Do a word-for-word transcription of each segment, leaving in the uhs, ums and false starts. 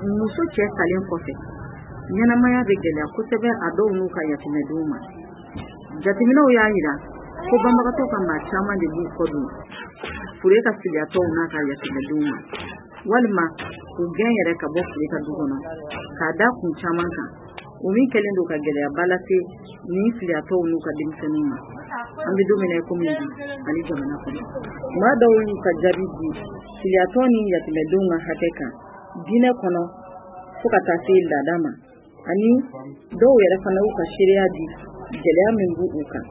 muso cɛ salen kɔfɛ ɲɛnamaya bɛ gɛlɛya kosɛbɛ a dɔw n'u ka yatimɛdenw ma. Jateminɛw y'a jira ko banbagatɔ ka maa caman de b'u kɔ dun fure ka filiyatɔw n'a ka yatimɛdenw ma, walima k'u gɛn yɛrɛ ka bɔ fure ka du kɔnɔ k'a da kun caman kan. O min kɛlen don ka gɛlɛyaba lase ni filiyatɔw n'u ka denmisɛnninw ma. An bɛ don min na i komi bi ani jamana kɔnɔ. Maa dɔw y'u ka jaabi di filiyatɔ ni yatimɛdenw ka hakɛ kan diinɛ kɔnɔ fo ka taa se laada ma, ani dɔw yɛrɛ fana y'u ka seereya di gɛlɛya min b'u u kan.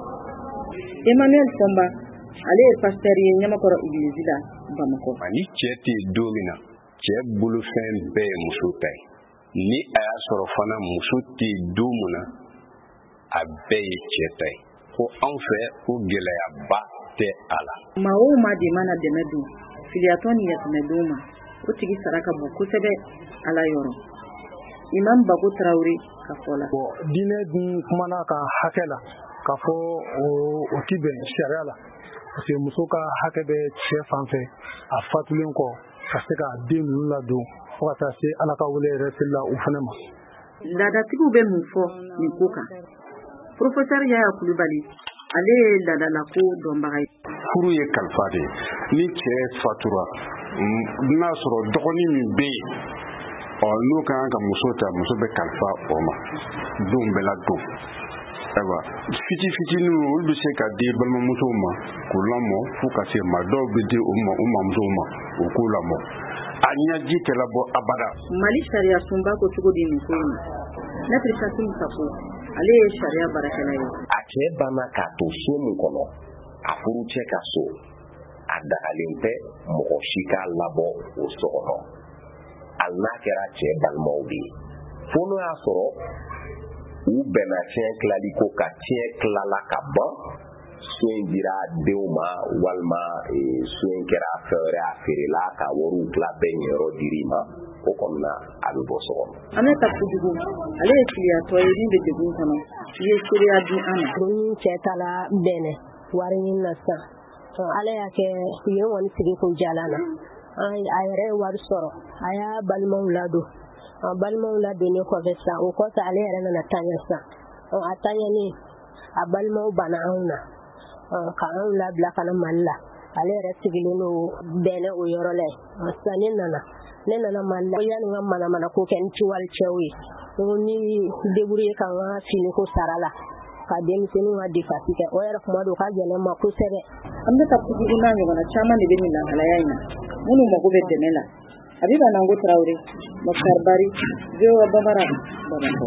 Emmanuel Fɔnba ale ye pasteur ye Ɲamakɔrɔ Église la Bamakɔ. Ni cɛ tɛ don min na cɛ bolofɛn bɛɛ ye muso ta ye. Ni a y'a sɔrɔ fana muso tɛ don min na a bɛɛ ye cɛ ta ye. Ko anw fɛ ko gɛlɛyaba tɛ a la. Maa o maa de mana dɛmɛ don filiyatɔ ni yatimɛdenw ma, o tigi sara ka bon kosɛbɛ Ala yɔrɔ. Imam Bako Tarawele ka fɔ la. Diinɛ dun kumana ka hakɛ la ka fɔ o ti bɛn sariya la, parce que muso ka hakɛ bɛ cɛ fan fɛ a fatulen kɔ ka se ka den ninnu ladon fo ka taa se Ala ka wele yɛrɛ selila u fana ma. Laadatigiw bɛ mun fɔ nin ko kan? Professeur Yaya Kulibali ale ye laadalako dɔnbaga ye. Furu ye kalifa de ye. Ni cɛ fatura n'a sɔrɔ dɔgɔnin min bɛ yen n'o ka kan ka muso ta, muso bɛ kalifa o ma denw bɛɛ la don. Ayiwa fiti fitinin olu bɛ se ka di balimamusow ma k'u lamɔ fo ka se ma, dɔw bɛ di u ma u mamusow ma u k'u lamɔ. A ɲɛji tɛ labɔ abada. Mali sariya sunba ko cogo di nin ko in na? Maître Kassim Sako ale ye sariya baarakɛla ye. A cɛ banna k'a to so min kɔnɔ a furu cɛ ka so, a dagalen tɛ mɔgɔ si k'a labɔ o so kɔnɔ, hali n'a kɛra cɛ balimaw de ye. Fo n'o y'a sɔrɔ u bɛnna tiɲɛ tilali ko ka tiɲɛ tilala ka ban, so in dira denw ma walima so in kɛra fɛn wɛrɛ a feerela ka wariw tila bɛɛ ɲɛyɔrɔ dir'i ma, o kɔni na a bɛ bɔ so kɔnɔ. Aminata Kojugu ale ye filiyatɔ ye min bɛ degun kɔnɔ, i ye seereya di an ma. Ni cɛ taara bɛnɛ wari ɲini na sisan, Ala y'a kɛ u ye kɔni sigi kun jalan na, a yɛrɛ ye wari sɔrɔ, a y'a balimaw ladon. Balimaw ladonnen kɔfɛ sisan o kɔfɛ ale yɛrɛ nana taɲɛ sisan, a taɲɛlen a balimaw banna anw na ka anw labila ka na Mali la. Ale yɛrɛ sigilen don bɛnɛ o yɔrɔ la yen. Sisan ne nana ne nana Mali la yanni n ka manamana ko kɛ ni ciwali cɛw ye, ni débrouiller ka n ka finiko sara la ka denmisɛnninw ka defasi kɛ, o yɛrɛ kuma don ka gɛlɛn ma kosɛbɛ. Aminata Kojugu n'a ɲɔgɔnna caman de bɛ nin lahalaya in na minnu mago bɛ dɛmɛ la. Habiba Nango Tarawele, Mokhtar Bari, V O A Bambara, Bamakɔ.